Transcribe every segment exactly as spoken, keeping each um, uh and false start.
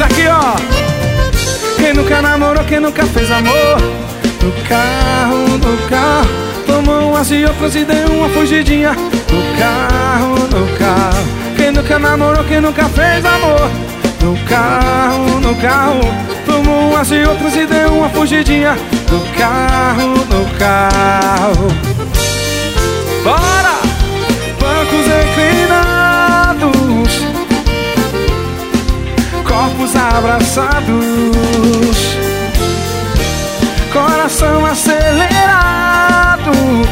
aqui, ó. Quem nunca namorou, quem nunca fez amor? No carro, no carro, tomou umas e outras e deu uma fugidinha. No carro, no carro. Quem nunca namorou, quem nunca fez amor? No carro, no carro, tomou umas e outras e deu uma fugidinha. No carro, no carro. Bora! Bancos inclinados, corpos abraçados, coração acelerado,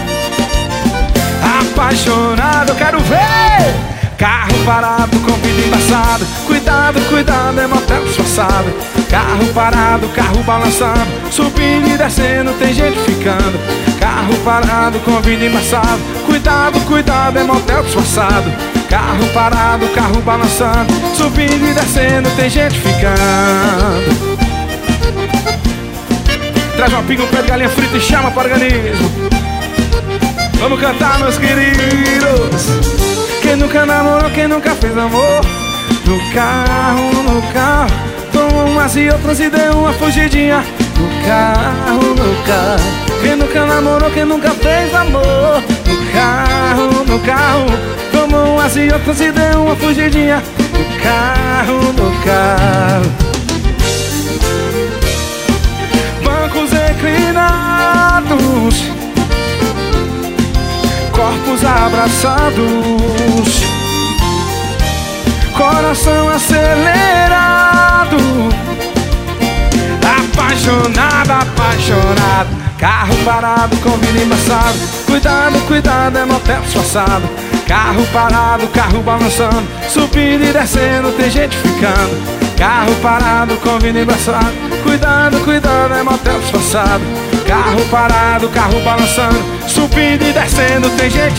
apaixonado, quero ver! Carro parado com vidro embaçado, cuidado, cuidado, é motel disfarçado. Carro parado, carro balançando, subindo e descendo, tem gente ficando. Carro parado com vidro embaçado, cuidado, cuidado, é motel disfarçado. Carro parado, carro balançando, subindo e descendo, tem gente ficando. Traz uma pinga, um pé de galinha frita e chama para o organismo. Vamos cantar, meus queridos. Quem nunca namorou, quem nunca fez amor? No carro, no carro, tomou umas e outras e deu uma fugidinha. No carro, no carro. Quem nunca namorou, quem nunca fez amor? No carro, no carro, tomou umas e outras e deu uma fugidinha. No carro, no carro. Bancos inclinados, corpos abraçados, coração acelerado, apaixonado, apaixonado. Carro parado com vidro embaçado, cuidado, cuidado, é motel disfarçado. Carro parado, carro balançando, subindo e descendo, tem gente ficando. Carro parado com vidro embaçado, cuidado, cuidado, é motel disfarçado. Carro parado, carro balançando, subindo e descendo, tem gente.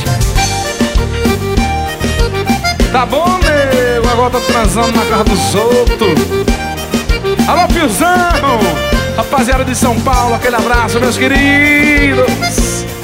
Tá bom, nego? Agora tô transando na casa dos outros. Alô, Piozão! Rapaziada de São Paulo, aquele abraço, meus queridos.